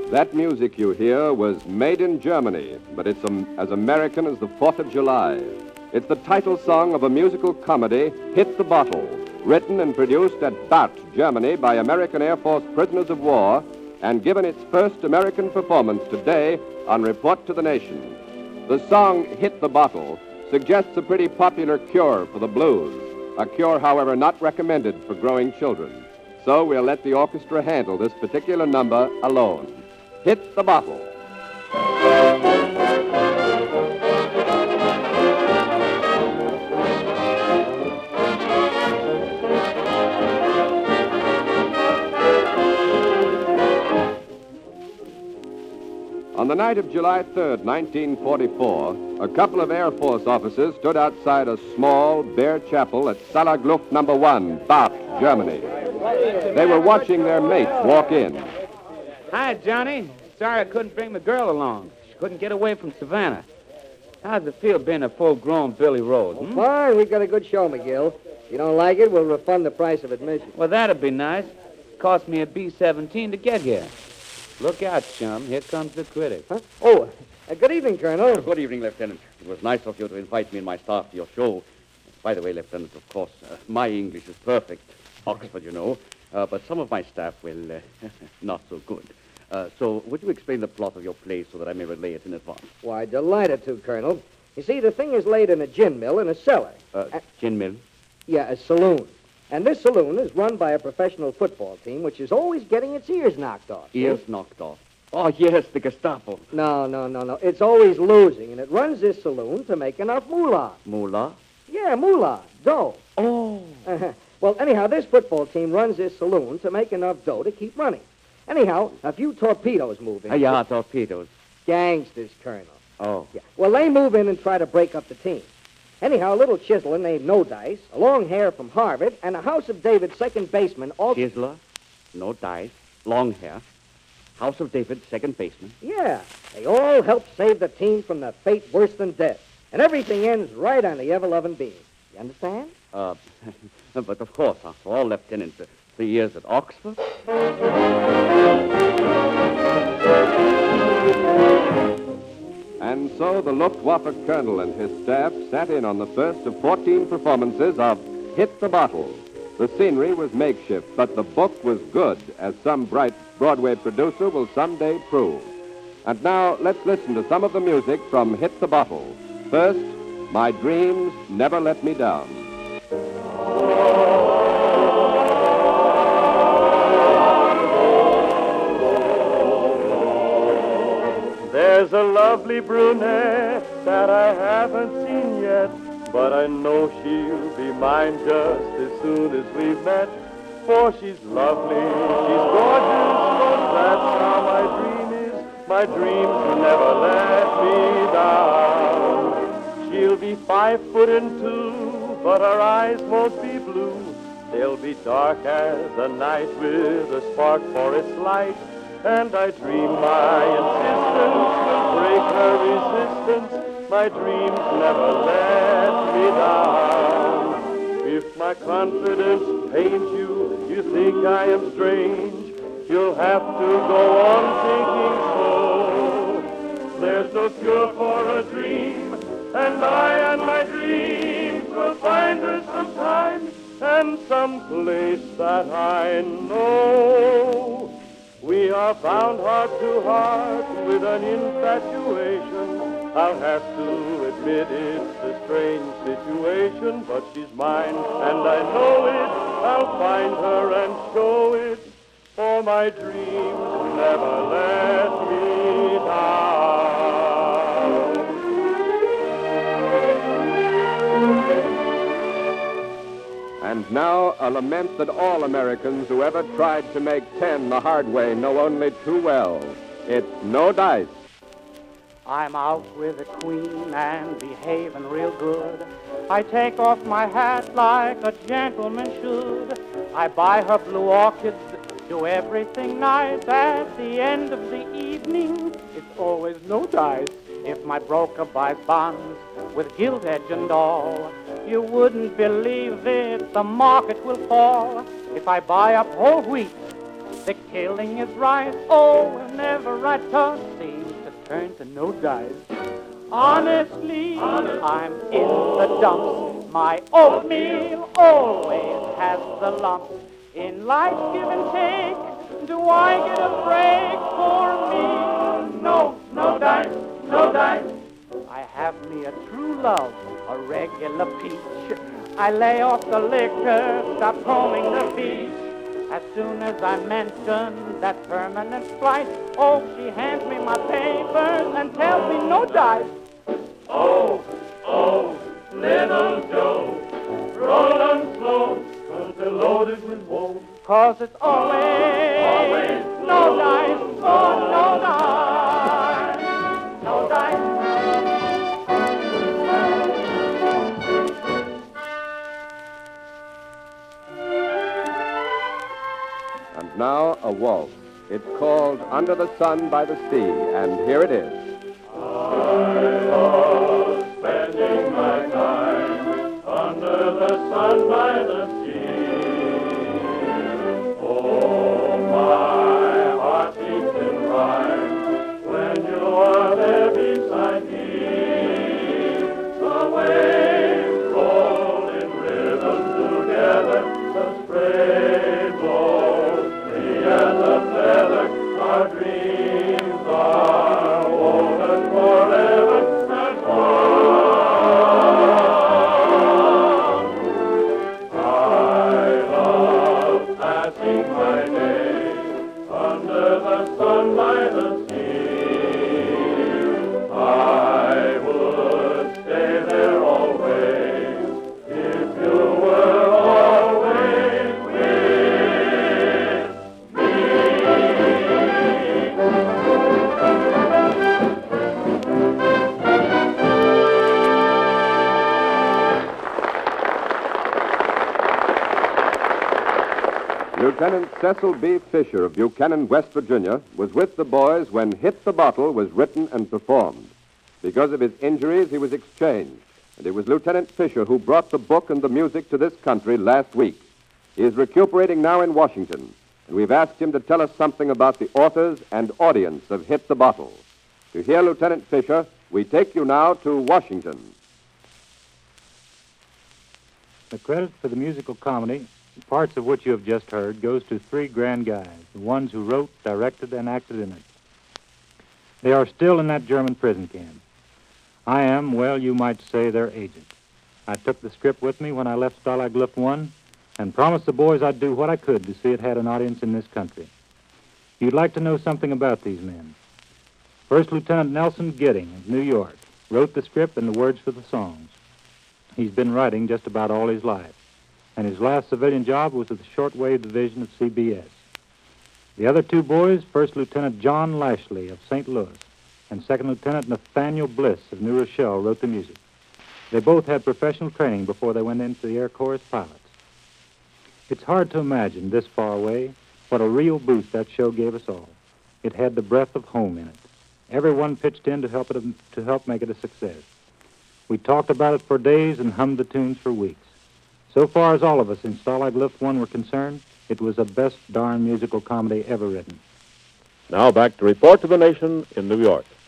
That music you hear was made in Germany, but it's as American as the 4th of July. It's the title song of a musical comedy, Hit the Bottle, written and produced at Bart, Germany by American Air Force prisoners of war and given its first American performance today on Report to the Nation. The song Hit the Bottle suggests a pretty popular cure for the blues, a cure, however, not recommended for growing children. So we'll let the orchestra handle this particular number alone. Hit the Bottle. On the night of July 3rd, 1944, a couple of Air Force officers stood outside a small, bare chapel at Salagluft No. 1, Bart, Germany. They were watching their mate walk in. Hi, Johnny. Sorry I couldn't bring the girl along. She couldn't get away from Savannah. How's it feel being a full-grown Billy Rose? Fine. We've got a good show, McGill. If you don't like it, we'll refund the price of admission. Well, that'd be nice. Cost me a B-17 to get here. Look out, chum. Here comes the critic. Huh? Oh, good evening, Colonel. Good evening, Lieutenant. It was nice of you to invite me and my staff to your show. By the way, Lieutenant, of course, my English is perfect. Oxford, you know. But some of my staff, well, not so good. So would you explain the plot of your play so that I may relay it in advance? Why, delighted to, Colonel. You see, the thing is laid in a gin mill in a cellar. Gin mill? Yeah, a saloon. And this saloon is run by a professional football team which is always getting its ears knocked off. Ears knocked off? Oh, yes, the Gestapo. No. It's always losing, and it runs this saloon to make enough moolah. Moolah? Yeah, moolah. Dough. Oh. Well, anyhow, this football team runs this saloon to make enough dough to keep running. Anyhow, a few torpedoes move in. Yeah, torpedoes. Gangsters, Colonel. Oh. Yeah. Well, they move in and try to break up the team. Anyhow, a little chiseler named No Dice, a long hair from Harvard, and a House of David second baseman all... Chiseler, No Dice, long hair, House of David second baseman. Yeah, they all help save the team from the fate worse than death. And everything ends right on the ever-loving beam. You understand? But of course, after all, Lieutenant, 3 years at Oxford. And so the Luftwaffe colonel and his staff sat in on the first of 14 performances of Hit the Bottle. The scenery was makeshift, but the book was good, as some bright Broadway producer will someday prove. And now let's listen to some of the music from Hit the Bottle. First, My Dreams Never Let Me Down. There's a lovely brunette that I haven't seen yet, but I know she'll be mine just as soon as we've met. For she's lovely, she's gorgeous, but that's how my dream is. My dreams never let me down. She'll be 5'2", but her eyes won't be blue. They'll be dark as the night with a spark for its light. And I dream my insistence will break her resistance. My dreams never let me down. If my confidence pains you, you think I am strange, you'll have to go on thinking so. There's no cure for a dream, and I and my dreams will find her sometime and someplace that I know. We are bound heart to heart with an infatuation. I'll have to admit it's a strange situation, but she's mine, and I know it. I'll find her and show it, for my dreams never let me down. And now, a lament that all Americans who ever tried to make 10 the hard way know only too well. It's No Dice. I'm out with the queen and behaving real good. I take off my hat like a gentleman should. I buy her blue orchids, do everything nice. At the end of the evening, it's always No Dice. If my broker buys bonds with gilt edge and all, you wouldn't believe it, the market will fall. If I buy up whole wheat, The killing is right. Oh, whenever I toss, seems to turn to no dice. Honestly, I'm in the dumps. My oatmeal always has the lumps. In life's give and take, do I get a break for me? No, no dice, no dice. I have me a true love, a regular peach. I lay off the liquor, stop combing the beach. As soon as I mention that permanent flight, oh, she hands me my papers and tells me no dice. Oh, oh, little Joe, roll on slow, 'cause they're loaded with woe. 'Cause it's always no dice, oh, no dice, no dice. And now a waltz. It's called Under the Sun by the Sea, and here it is. I love spending my time under the sun by the sea. Oh, my heart beats in rhyme when you are there beside me. The waves roll in rhythm together, the spray blows free as a feather, our dreams are woven forever and one. I love passing my day under the sun by the sea. I would stay there always if you were always with Lieutenant Cecil B. Fisher of Buchanan, West Virginia, was with the boys when Hit the Bottle was written and performed. Because of his injuries, he was exchanged, and it was Lieutenant Fisher who brought the book and the music to this country last week. He is recuperating now in Washington, and we've asked him to tell us something about the authors and audience of Hit the Bottle. To hear Lieutenant Fisher, we take you now to Washington. The credit for the musical comedy, parts of which you have just heard, goes to three grand guys, the ones who wrote, directed, and acted in it. They are still in that German prison camp. I am, well, you might say, their agent. I took the script with me when I left Stalag Luft 1 and promised the boys I'd do what I could to see it had an audience in this country. You'd like to know something about these men. First Lieutenant Nelson Gidding of New York wrote the script and the words for the songs. He's been writing just about all his life, and his last civilian job was at the shortwave division of CBS. The other two boys, First Lieutenant John Lashley of St. Louis and Second Lieutenant Nathaniel Bliss of New Rochelle, wrote the music. They both had professional training before they went into the Air Corps as pilots. It's hard to imagine, this far away, what a real boost that show gave us all. It had the breath of home in it. Everyone pitched in to help make it a success. We talked about it for days and hummed the tunes for weeks. So far as all of us in Stalag Luft 1 were concerned, it was the best darn musical comedy ever written. Now back to report to the nation in New York.